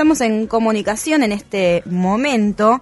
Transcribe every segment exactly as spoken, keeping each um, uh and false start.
estamos en comunicación en este momento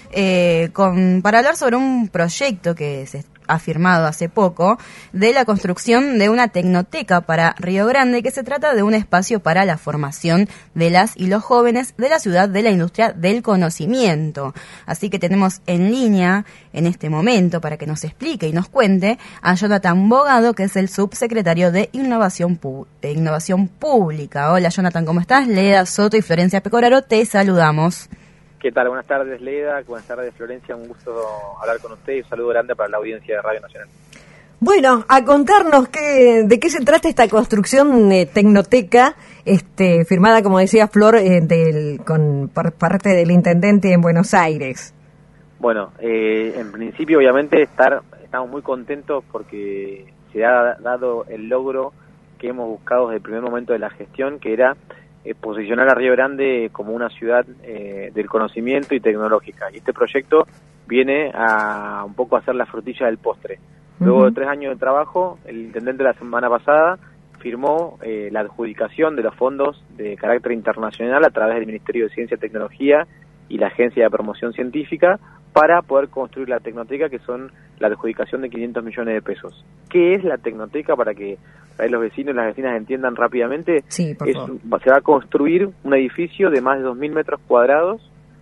eh, con para hablar sobre un proyecto que se ha firmado hace poco de la construcción de una tecnoteca para Río Grande, que se trata de un espacio para la formación de las y los jóvenes de la ciudad de la industria del conocimiento. Así que tenemos en línea en este momento para que nos explique y nos cuente a Jonathan Bogado, que es el subsecretario de Innovación, Pu- de Innovación Pública. Hola Jonathan, ¿cómo estás? Leda Soto y Florencia Pecoraro, te saludamos. ¿Qué tal? Buenas tardes, Leda. Buenas tardes, Florencia. Un gusto hablar con usted y un saludo grande para la audiencia de Radio Nacional. Bueno, a contarnos qué, de qué se trata esta construcción eh, tecnoteca, este, firmada, como decía Flor, eh, del, con por parte del intendente en Buenos Aires. Bueno, eh, en principio, obviamente, estar estamos muy contentos porque se ha dado el logro que hemos buscado desde el primer momento de la gestión, que era Eh, posicionar a Río Grande como una ciudad eh, del conocimiento y tecnológica. Y este proyecto viene a un poco a hacer la frutilla del postre. Luego uh-huh. de tres años de trabajo, el intendente la semana pasada firmó eh, la adjudicación de los fondos de carácter internacional a través del Ministerio de Ciencia y Tecnología y la Agencia de Promoción Científica para poder construir la tecnoteca, que son la adjudicación de quinientos millones de pesos. ¿Qué es la tecnoteca? Para que para que los vecinos y las vecinas entiendan rápidamente. Sí, por es, favor. Se va a construir un edificio de más de dos mil metros cuadrados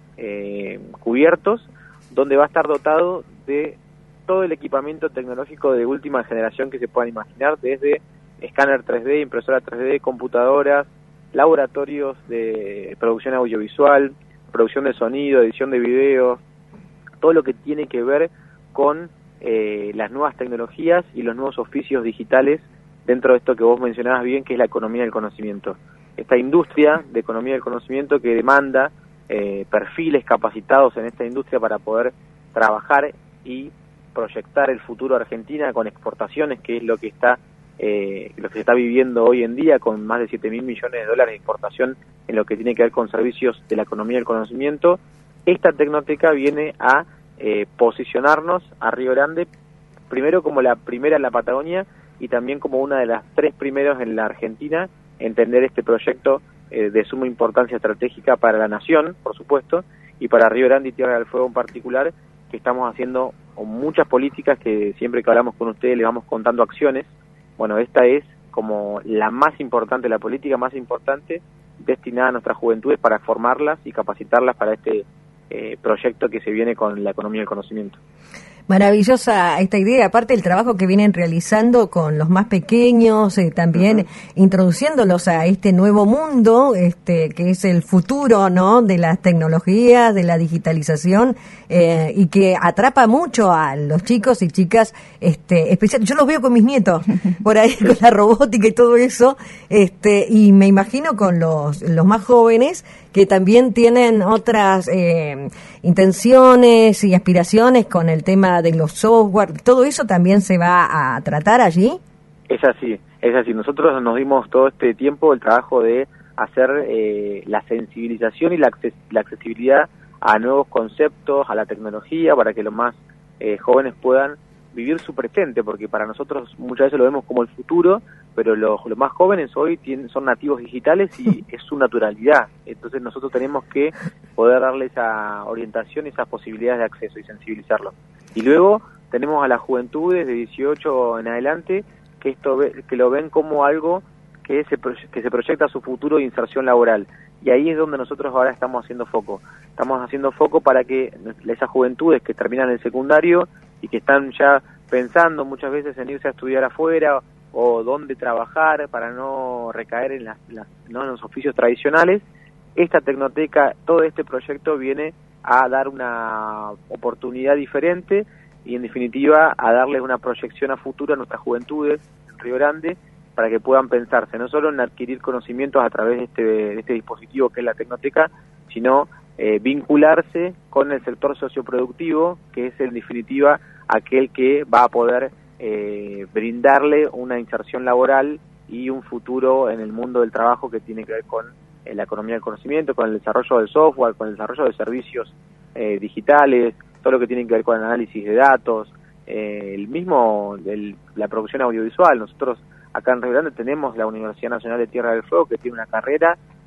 eh, cubiertos, donde va a estar dotado de todo el equipamiento tecnológico de última generación que se puedan imaginar, desde escáner tres D, impresora tres D, computadoras, laboratorios de producción audiovisual, producción de sonido, edición de video, todo lo que tiene que ver con eh, las nuevas tecnologías y los nuevos oficios digitales dentro de esto que vos mencionabas bien, que es la economía del conocimiento. Esta industria de economía del conocimiento que demanda eh, perfiles capacitados en esta industria para poder trabajar y proyectar el futuro de Argentina con exportaciones, que es lo que está eh, lo que se está viviendo hoy en día, con más de siete mil millones de dólares de exportación en lo que tiene que ver con servicios de la economía del conocimiento. Esta tecnoteca viene a eh, posicionarnos a Río Grande primero como la primera en la Patagonia y también como una de las tres primeros en la Argentina, entender este proyecto eh, de suma importancia estratégica para la nación, por supuesto, y para Río Grande y Tierra del Fuego en particular, que estamos haciendo muchas políticas que siempre que hablamos con ustedes les vamos contando acciones. Bueno, esta es como la más importante, la política más importante destinada a nuestras juventudes para formarlas y capacitarlas para este eh, proyecto que se viene con la economía del conocimiento. Maravillosa esta idea, aparte del trabajo que vienen realizando con los más pequeños, eh, también uh-huh. introduciéndolos a este nuevo mundo, este que es el futuro, ¿no?, de las tecnologías, de la digitalización, eh, y que atrapa mucho a los chicos y chicas, este especial. Yo los veo con mis nietos por ahí con la robótica y todo eso, este y me imagino con los los más jóvenes que también tienen otras eh, intenciones y aspiraciones con el tema de los software. ¿Todo eso también se va a tratar allí? Es así, es así. Nosotros nos dimos todo este tiempo el trabajo de hacer eh, la sensibilización y la, acces- la accesibilidad a nuevos conceptos, a la tecnología, para que los más eh, jóvenes puedan vivir su presente, porque para nosotros muchas veces lo vemos como el futuro, pero los, los más jóvenes hoy tienen, son nativos digitales y es su naturalidad. Entonces nosotros tenemos que poder darle esa orientación y esas posibilidades de acceso y sensibilizarlos. Y luego tenemos a las juventudes de dieciocho en adelante que esto ve, que lo ven como algo que se, que se proyecta a su futuro de inserción laboral. Y ahí es donde nosotros ahora estamos haciendo foco. Estamos haciendo foco para que esas juventudes que terminan el secundario y que están ya pensando muchas veces en irse a estudiar afuera o dónde trabajar para no recaer en, las, las, ¿no? en los oficios tradicionales, esta tecnoteca, todo este proyecto viene a dar una oportunidad diferente y en definitiva a darles una proyección a futuro a nuestras juventudes en Río Grande, para que puedan pensarse no solo en adquirir conocimientos a través de este, de este dispositivo que es la tecnoteca, sino eh, vincularse con el sector socioproductivo, que es en definitiva aquel que va a poder eh, brindarle una inserción laboral y un futuro en el mundo del trabajo que tiene que ver con eh, la economía del conocimiento, con el desarrollo del software, con el desarrollo de servicios eh, digitales, todo lo que tiene que ver con el análisis de datos, eh, el mismo, el, la producción audiovisual. Nosotros acá en Río Grande tenemos la Universidad Nacional de Tierra del Fuego, que tiene una carrera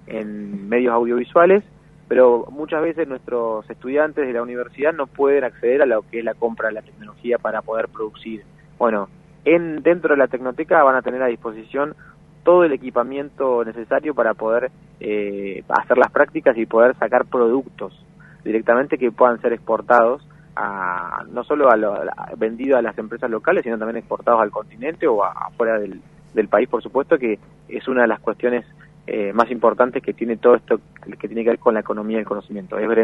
en medios audiovisuales, pero muchas veces nuestros estudiantes de la universidad no pueden acceder a lo que es la compra de la tecnología para poder producir. Bueno, en dentro de la Tecnoteca van a tener a disposición todo el equipamiento necesario para poder eh, hacer las prácticas y poder sacar productos directamente que puedan ser exportados a, no solo a, lo, a vendidos a las empresas locales, sino también exportados al continente o a, afuera del, del país, por supuesto, que es una de las cuestiones eh, más importantes que tiene todo esto que tiene que ver con la economía del conocimiento. Es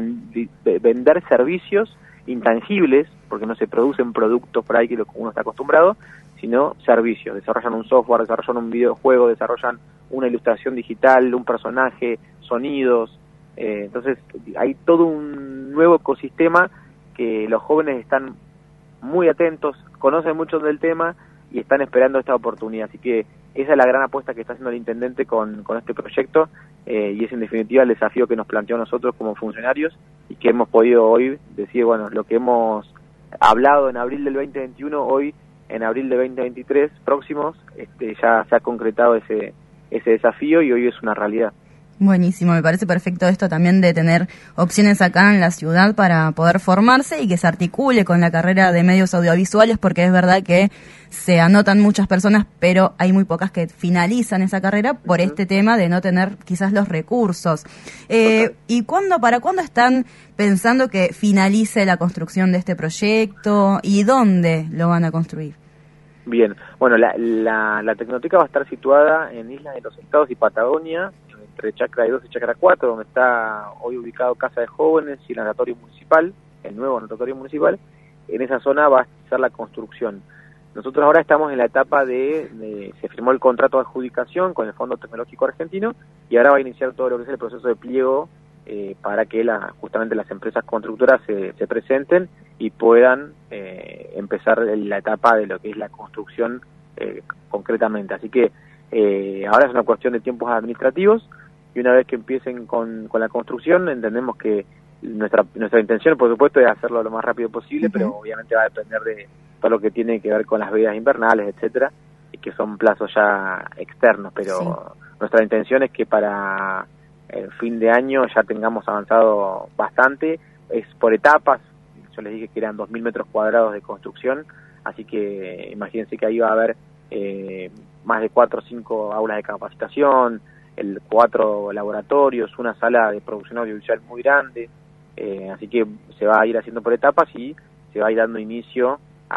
vender servicios intangibles, porque no se producen productos por ahí que uno está acostumbrado, sino servicios. Desarrollan un software, desarrollan un videojuego, desarrollan una ilustración digital, un personaje, sonidos. Eh, entonces hay todo un nuevo ecosistema que los jóvenes están muy atentos, conocen mucho del tema y están esperando esta oportunidad. Así que esa es la gran apuesta que está haciendo el intendente con, con este proyecto eh, y es en definitiva el desafío que nos planteó a nosotros como funcionarios y que hemos podido hoy decir, bueno, lo que hemos hablado en abril del veinte veintiuno, hoy en abril de veinte veintitrés próximos, este, ya se ha concretado ese, ese desafío y hoy es una realidad. Buenísimo, me parece perfecto esto también de tener opciones acá en la ciudad para poder formarse y que se articule con la carrera de medios audiovisuales, porque es verdad que se anotan muchas personas, pero hay muy pocas que finalizan esa carrera por uh-huh. este tema de no tener quizás los recursos. Eh, okay. ¿Y cuándo, para cuándo están pensando que finalice la construcción de este proyecto y dónde lo van a construir? Bien, bueno, la, la, la Tecnoteca va a estar situada en Islas de los Estados y Patagonia, entre Chacra dos y Chacra cuatro, donde está hoy ubicado Casa de Jóvenes y el Natatorio Municipal, el nuevo Natatorio Municipal. En esa zona va a ser la construcción. Nosotros ahora estamos en la etapa de, de se firmó el contrato de adjudicación con el Fondo Tecnológico Argentino y ahora va a iniciar todo lo que es el proceso de pliego eh, para que la, justamente las empresas constructoras se, se presenten y puedan eh, empezar la etapa de lo que es la construcción eh, concretamente. Así que eh, ahora es una cuestión de tiempos administrativos y una vez que empiecen con, con la construcción entendemos que nuestra nuestra intención, por supuesto, es hacerlo lo más rápido posible, uh-huh. pero obviamente va a depender de todo lo que tiene que ver con las vedas invernales, etcétera, y que son plazos ya externos, pero sí. Nuestra intención es que para el fin de año ya tengamos avanzado bastante, es por etapas. Yo les dije que eran dos mil metros cuadrados de construcción, así que imagínense que ahí va a haber eh, más de cuatro o cinco aulas de capacitación, el cuatro laboratorios, una sala de producción audiovisual muy grande, eh, así que se va a ir haciendo por etapas y se va a ir dando inicio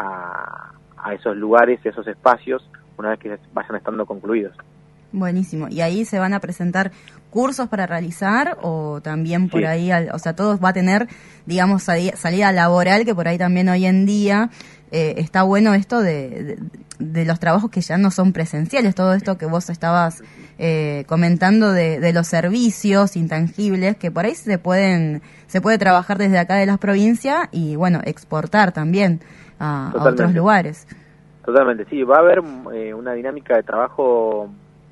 a, a esos lugares, esos espacios, una vez que vayan estando concluidos. Buenísimo. ¿Y ahí se van a presentar cursos para realizar o también por sí. ahí, o sea, todos va a tener, digamos, salida laboral, que por ahí también hoy en día eh, está bueno esto de, de, de los trabajos que ya no son presenciales, todo esto que vos estabas eh, comentando de, de los servicios intangibles, que por ahí se pueden se puede trabajar desde acá de las provincias y, bueno, exportar también a, a otros lugares. Totalmente, sí, va a haber eh, una dinámica de trabajo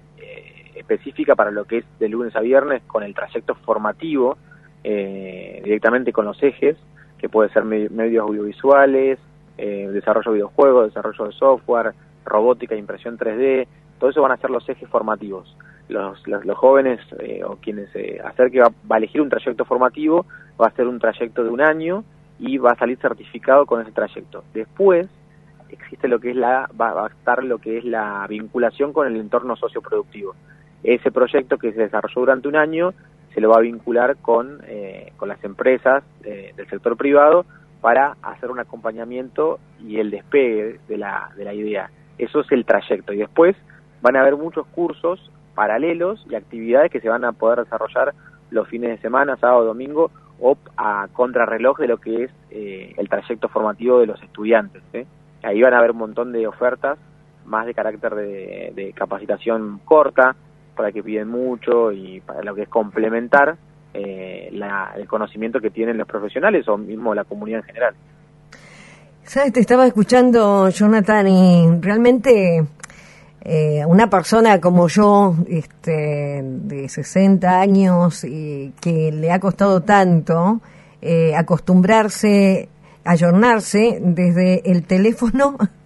específica para lo que es de lunes a viernes con el trayecto formativo eh, directamente con los ejes, que puede ser med- medios audiovisuales, eh, desarrollo de videojuegos, desarrollo de software, robótica, impresión tres D, todo eso van a ser los ejes formativos. Los, los, los jóvenes eh, o quienes se eh, acerquen va, va a elegir un trayecto formativo, va a ser un trayecto de un año y va a salir certificado con ese trayecto. Después existe lo que es la va, va a estar lo que es la vinculación con el entorno socioproductivo. Ese proyecto que se desarrolló durante un año se lo va a vincular con, eh, con las empresas eh, del sector privado para hacer un acompañamiento y el despegue de la, de la idea. Eso es el trayecto. Y después van a haber muchos cursos paralelos y actividades que se van a poder desarrollar los fines de semana, sábado, domingo, o a contrarreloj de lo que es eh, el trayecto formativo de los estudiantes, ¿eh? Ahí van a haber un montón de ofertas, más de carácter de, de capacitación corta, para que piden mucho y para lo que es complementar eh, la, el conocimiento que tienen los profesionales o mismo la comunidad en general. Sabes, te estaba escuchando, Jonathan, y realmente eh, una persona como yo, este, de sesenta años, y que le ha costado tanto eh, acostumbrarse, ayornarse desde el teléfono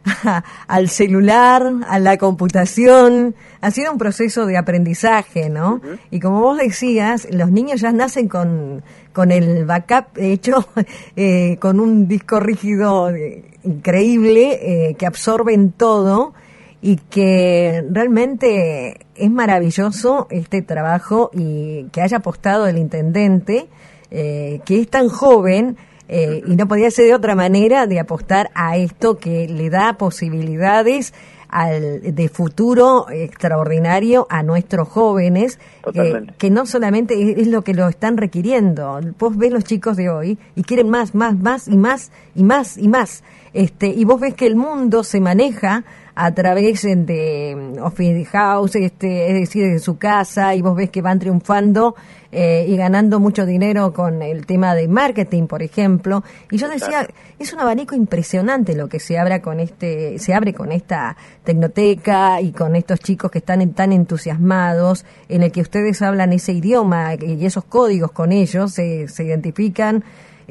a, al celular, a la computación. Ha sido un proceso de aprendizaje, ¿no? Uh-huh. Y como vos decías, los niños ya nacen con, con el backup hecho, eh, con un disco rígido eh, increíble, eh, que absorben todo, y que realmente es maravilloso este trabajo y que haya apostado el intendente, eh, que es tan joven, eh, y no podía ser de otra manera de apostar a esto que le da posibilidades al, de futuro extraordinario a nuestros jóvenes, eh, que no solamente es, es lo que lo están requiriendo. Vos ves los chicos de hoy y quieren más, más, más y más y más y más. Este, y vos ves que el mundo se maneja a través de Office House, este, es decir, de su casa, y vos ves que van triunfando eh, y ganando mucho dinero con el tema de marketing, por ejemplo. Y yo decía, es un abanico impresionante lo que se abre con este, se abre con esta tecnoteca y con estos chicos que están tan entusiasmados, en el que ustedes hablan ese idioma y esos códigos con ellos, se, se identifican.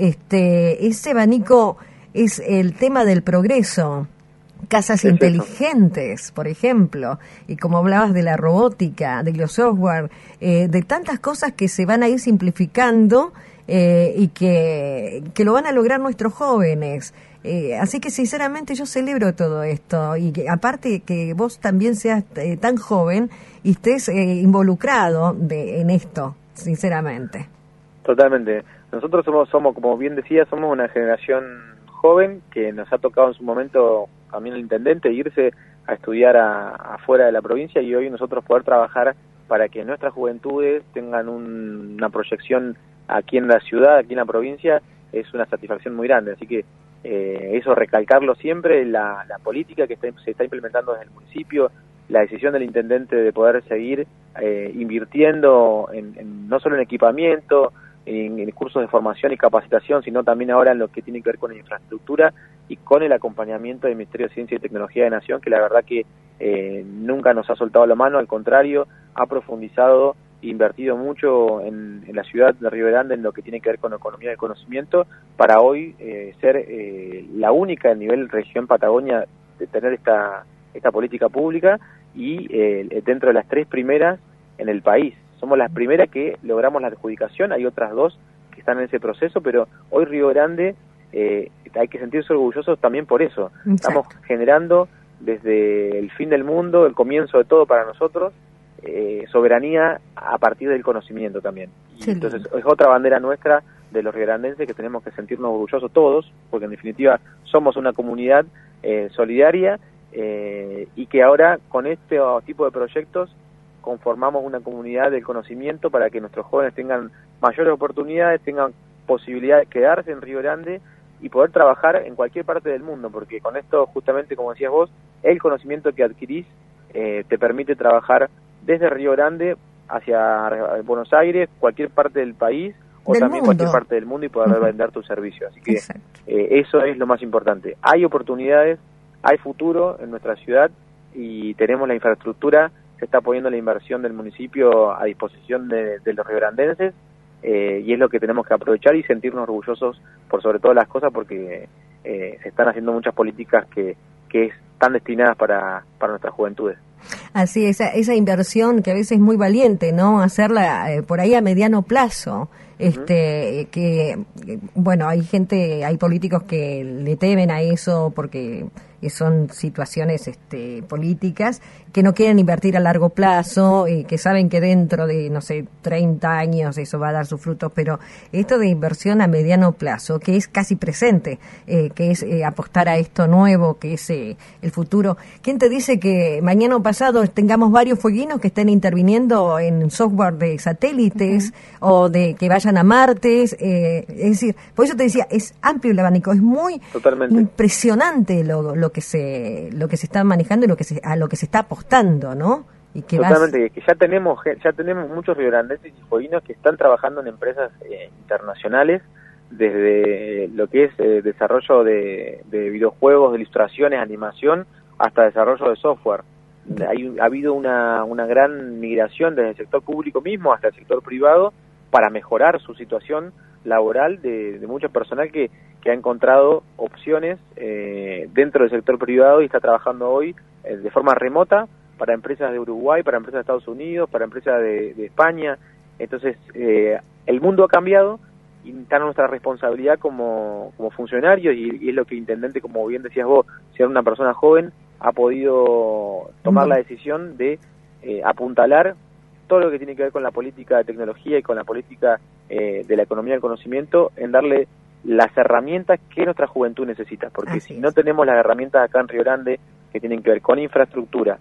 Este, ese abanico es el tema del progreso. Casas es inteligentes, eso. Por ejemplo, y como hablabas de la robótica, de los software, eh, de tantas cosas que se van a ir simplificando eh, y que, que lo van a lograr nuestros jóvenes. Eh, así que sinceramente yo celebro todo esto, y que, aparte que vos también seas eh, tan joven y estés eh, involucrado de, en esto, sinceramente. Totalmente. Nosotros somos, somos, como bien decía, somos una generación joven que nos ha tocado en su momento también el intendente irse a estudiar a, afuera de la provincia, y hoy nosotros poder trabajar para que nuestras juventudes tengan un, una proyección aquí en la ciudad, aquí en la provincia, es una satisfacción muy grande. Así que eh, eso, recalcarlo siempre, la, la política que está, se está implementando desde el municipio, la decisión del intendente de poder seguir eh, invirtiendo en, en, no solo en equipamiento, En, en cursos de formación y capacitación, sino también ahora en lo que tiene que ver con la infraestructura y con el acompañamiento del Ministerio de Ciencia y Tecnología de Nación, que la verdad que eh, nunca nos ha soltado la mano, al contrario, ha profundizado e invertido mucho en, en la ciudad de Río Grande en lo que tiene que ver con economía del conocimiento, para hoy eh, ser eh, la única a nivel región Patagonia de tener esta, esta política pública, y eh, dentro de las tres primeras en el país. Somos las primeras que logramos la adjudicación, hay otras dos que están en ese proceso, pero hoy Río Grande eh, hay que sentirse orgullosos también por eso. Exacto. Estamos generando desde el fin del mundo, el comienzo de todo para nosotros, eh, soberanía a partir del conocimiento también. Sí, entonces es otra bandera nuestra de los riograndenses que tenemos que sentirnos orgullosos todos, porque en definitiva somos una comunidad eh, solidaria eh, y que ahora con este tipo de proyectos conformamos una comunidad del conocimiento para que nuestros jóvenes tengan mayores oportunidades, tengan posibilidad de quedarse en Río Grande y poder trabajar en cualquier parte del mundo, porque con esto, justamente como decías vos, el conocimiento que adquirís eh, te permite trabajar desde Río Grande hacia Buenos Aires, cualquier parte del país, o del también mundo. Cualquier parte del mundo, y poder uh-huh. vender tu servicio. Así que eh, eso es lo más importante. Hay oportunidades, hay futuro en nuestra ciudad y tenemos la infraestructura. Se está poniendo la inversión del municipio a disposición de, de los riograndenses, eh, y es lo que tenemos que aprovechar y sentirnos orgullosos por sobre todas las cosas, porque eh, se están haciendo muchas políticas que, que están destinadas para, para nuestras juventudes. Así, esa, esa inversión que a veces es muy valiente, ¿no? Hacerla eh, por ahí a mediano plazo. Este, uh-huh. que, bueno, hay gente, hay políticos que le temen a eso porque son situaciones este, políticas, que no quieren invertir a largo plazo y que saben que dentro de, no sé, treinta años eso va a dar sus frutos, pero esto de inversión a mediano plazo, que es casi presente, eh, que es eh, apostar a esto nuevo, que es eh, el futuro. ¿Quién te dice que mañana o pasado tengamos varios fueguinos que estén interviniendo en software de satélites uh-huh. o de que vayan a Marte? Eh, es decir, por eso te decía, es amplio el abanico, es muy Totalmente. impresionante lo, lo que se lo que se está manejando y lo que se, a lo que se está apostando, ¿no? Y que Totalmente, vas... que ya tenemos ya tenemos muchos riograndenses y fueguinos que están trabajando en empresas eh, internacionales, desde lo que es eh, desarrollo de, de videojuegos, de ilustraciones, animación, hasta desarrollo de software. Hay, ha habido una, una gran migración desde el sector público mismo hasta el sector privado para mejorar su situación laboral de, de mucho personal que, que ha encontrado opciones eh, dentro del sector privado y está trabajando hoy eh, de forma remota para empresas de Uruguay, para empresas de Estados Unidos, para empresas de, de España. Entonces, eh, el mundo ha cambiado y está nuestra responsabilidad como, como funcionarios, y, y es lo que el intendente, como bien decías vos, ser una persona joven, ha podido tomar la decisión de eh, apuntalar todo lo que tiene que ver con la política de tecnología y con la política eh, de la economía del conocimiento, en darle las herramientas que nuestra juventud necesita, porque Así si es. no tenemos las herramientas acá en Río Grande que tienen que ver con infraestructura,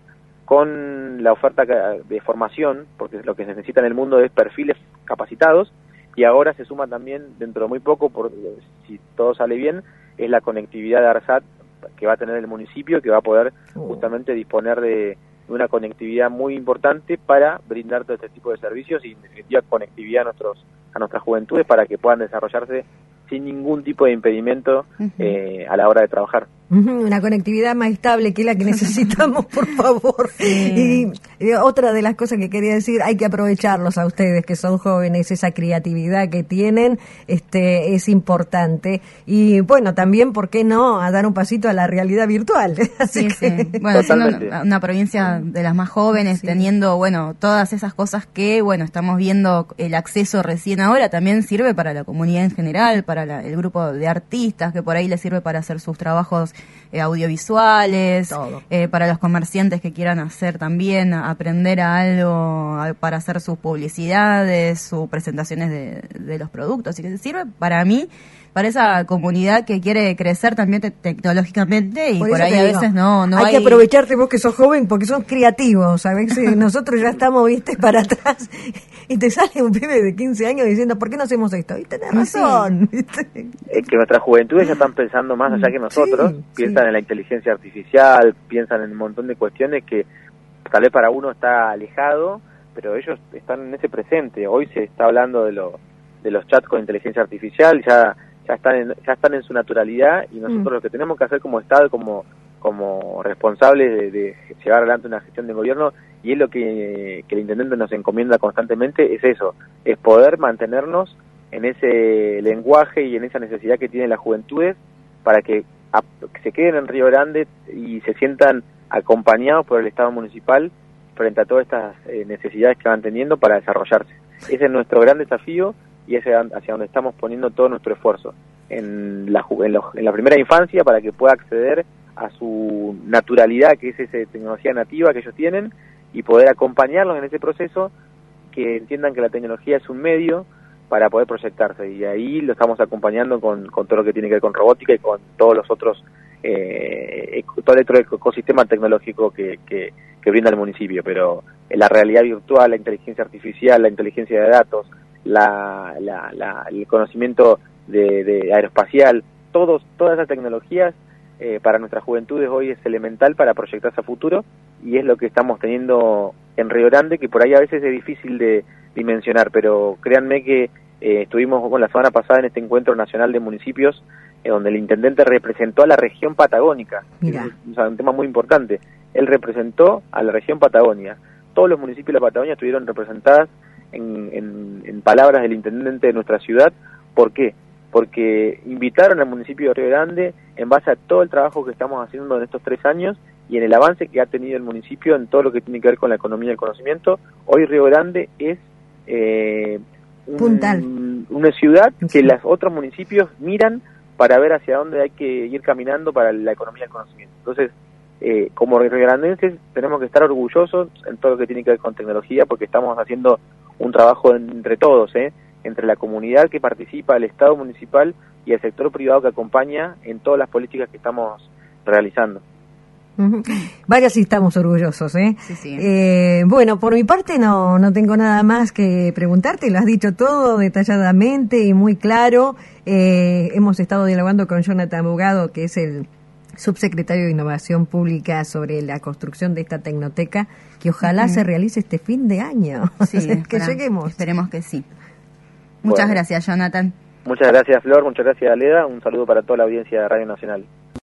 con la oferta de formación, porque lo que se necesita en el mundo es perfiles capacitados, y ahora se suma también, dentro de muy poco, por, si todo sale bien, es la conectividad de ARSAT que va a tener el municipio, que va a poder uh. justamente disponer de una conectividad muy importante para brindar todo este tipo de servicios y en definitiva conectividad a nuestros a nuestras juventudes para que puedan desarrollarse sin ningún tipo de impedimento uh-huh. eh, a la hora de trabajar. Uh-huh, una conectividad más estable que la que necesitamos, por favor. Sí. Y, y otra de las cosas que quería decir, hay que aprovecharlos a ustedes que son jóvenes, esa creatividad que tienen este es importante. Y bueno, también, ¿por qué no?, a dar un pasito a la realidad virtual. Así sí, que... sí. Bueno, siendo una, una provincia de las más jóvenes, sí. teniendo, bueno, todas esas cosas que, bueno, estamos viendo el acceso recién ahora, también sirve para la comunidad en general, para la, el grupo de artistas, que por ahí les sirve para hacer sus trabajos eh, audiovisuales, eh, para los comerciantes que quieran hacer también, aprender a algo a, para hacer sus publicidades, sus presentaciones de, de los productos, y que sirve para mí, para esa comunidad que quiere crecer también te- tecnológicamente y por, por ahí a veces no, no hay, hay... que aprovecharte vos que sos joven porque sos creativos, ¿sabes? Nosotros ya estamos, viste, para atrás y te sale un pibe de quince años diciendo, ¿por qué no hacemos esto? Y tenés razón, sí. ¿viste? Es que nuestras juventudes ya están pensando más allá que nosotros, sí, piensan sí. en la inteligencia artificial, piensan en un montón de cuestiones que tal vez para uno está alejado, pero ellos están en ese presente. Hoy se está hablando de, lo, de los chats con inteligencia artificial, ya ya están en, ya están en su naturalidad, y nosotros mm. lo que tenemos que hacer como Estado, como como responsables de, de llevar adelante una gestión de gobierno, y es lo que, que el intendente nos encomienda constantemente, es eso, es poder mantenernos en ese lenguaje y en esa necesidad que tienen las juventudes para que, a, que se queden en Río Grande y se sientan acompañados por el Estado municipal frente a todas estas eh, necesidades que van teniendo para desarrollarse. Ese es nuestro gran desafío y es hacia donde estamos poniendo todo nuestro esfuerzo, en la, en, los, en la primera infancia, para que pueda acceder a su naturalidad, que es esa tecnología nativa que ellos tienen, y poder acompañarlos en ese proceso, que entiendan que la tecnología es un medio para poder proyectarse, y ahí lo estamos acompañando con, con todo lo que tiene que ver con robótica y con todos los otros, eh, todo el otro ecosistema tecnológico que, que, que brinda el municipio, pero la realidad virtual, la inteligencia artificial, la inteligencia de datos, La, la, la, el conocimiento de, de aeroespacial, todos, todas esas tecnologías eh, para nuestras juventudes hoy es elemental para proyectarse a futuro, y es lo que estamos teniendo en Río Grande, que por ahí a veces es difícil de dimensionar, pero créanme que eh, estuvimos con la semana pasada en este encuentro nacional de municipios, eh, donde el intendente representó a la región patagónica. Mira. Es un tema muy importante. Él representó a la región Patagonia. Todos los municipios de la Patagonia estuvieron representadas En, en, en palabras del intendente de nuestra ciudad. ¿Por qué? Porque invitaron al municipio de Río Grande en base a todo el trabajo que estamos haciendo en estos tres años y en el avance que ha tenido el municipio en todo lo que tiene que ver con la economía del conocimiento. Hoy Río Grande es eh, un, una ciudad que los otros municipios miran para ver hacia dónde hay que ir caminando para la economía del conocimiento. Entonces, Eh, como riograndenses tenemos que estar orgullosos en todo lo que tiene que ver con tecnología, porque estamos haciendo un trabajo entre todos, ¿eh? entre la comunidad que participa, el Estado municipal y el sector privado que acompaña en todas las políticas que estamos realizando. Uh-huh. Vaya si estamos orgullosos, ¿eh? Sí, sí. Eh, bueno, por mi parte no, no tengo nada más que preguntarte, lo has dicho todo detalladamente y muy claro. Eh, hemos estado dialogando con Jonathan Bugado, que es el subsecretario de Innovación Pública, sobre la construcción de esta tecnoteca, que ojalá uh-huh. se realice este fin de año. Sí, o sea, que espera, lleguemos. Esperemos que sí. Muchas bueno. gracias, Jonathan. Muchas gracias, Flor. Muchas gracias, Aleda. Un saludo para toda la audiencia de Radio Nacional.